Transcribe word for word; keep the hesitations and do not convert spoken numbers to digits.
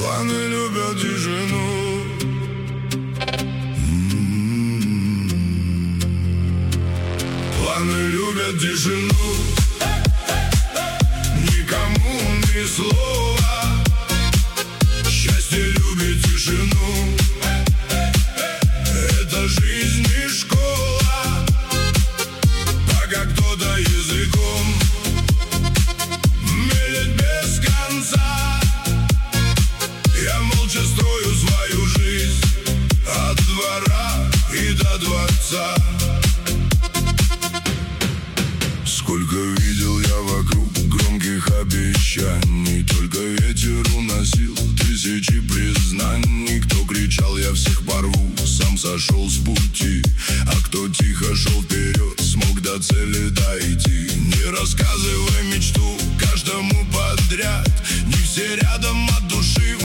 Планы любят тишину. Планы любят тишину. Никому ни слова. Счастье любит тишину. Это жизнь и школа. Пока кто-то языком мелет без конца, я молча строю свою жизнь от двора и до дворца. Сколько видел я вокруг громких обещаний, только ветер уносил тысячи признаний. Кто кричал: я всех порву, сам сошел с пути.